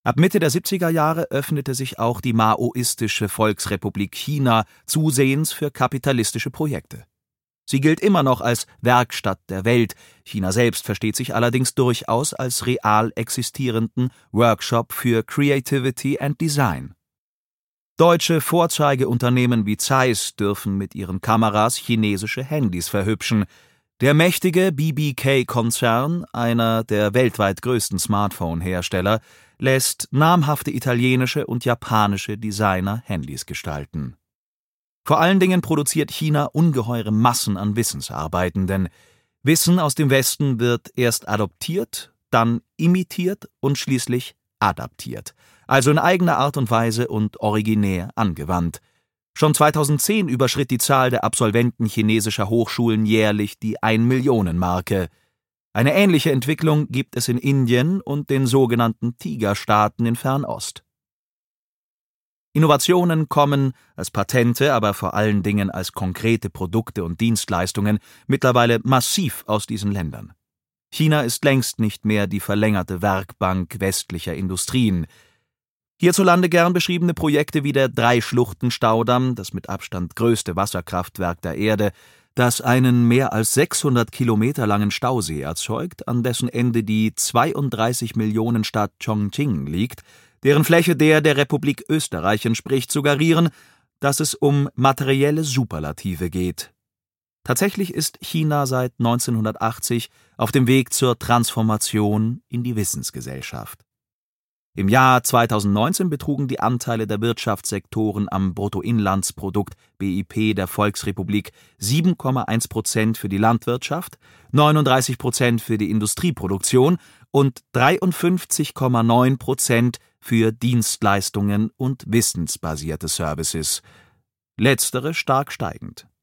Ab Mitte der 70er Jahre öffnete sich auch die maoistische Volksrepublik China zusehends für kapitalistische Projekte. Sie gilt immer noch als Werkstatt der Welt. China selbst versteht sich allerdings durchaus als real existierenden Workshop für Creativity and Design. Deutsche Vorzeigeunternehmen wie Zeiss dürfen mit ihren Kameras chinesische Handys verhübschen. Der mächtige BBK-Konzern, einer der weltweit größten Smartphone-Hersteller, lässt namhafte italienische und japanische Designer Handys gestalten. Vor allen Dingen produziert China ungeheure Massen an Wissensarbeitenden. Wissen aus dem Westen wird erst adoptiert, dann imitiert und schließlich adaptiert, also in eigener Art und Weise und originär angewandt. Schon 2010 überschritt die Zahl der Absolventen chinesischer Hochschulen jährlich die 1-Millionen-Marke. Eine ähnliche Entwicklung gibt es in Indien und den sogenannten Tigerstaaten in Fernost. Innovationen kommen als Patente, aber vor allen Dingen als konkrete Produkte und Dienstleistungen mittlerweile massiv aus diesen Ländern. China ist längst nicht mehr die verlängerte Werkbank westlicher Industrien. Hierzulande gern beschriebene Projekte wie der Drei-Schluchten-Staudamm, das mit Abstand größte Wasserkraftwerk der Erde, das einen mehr als 600 Kilometer langen Stausee erzeugt, an dessen Ende die 32-Millionen-Stadt Chongqing liegt, deren Fläche der Republik Österreich entspricht, suggerieren, dass es um materielle Superlative geht. Tatsächlich ist China seit 1980 auf dem Weg zur Transformation in die Wissensgesellschaft. Im Jahr 2019 betrugen die Anteile der Wirtschaftssektoren am Bruttoinlandsprodukt BIP der Volksrepublik 7,1% für die Landwirtschaft, 39% für die Industrieproduktion und 53,9% für Dienstleistungen und wissensbasierte Services, letztere stark steigend.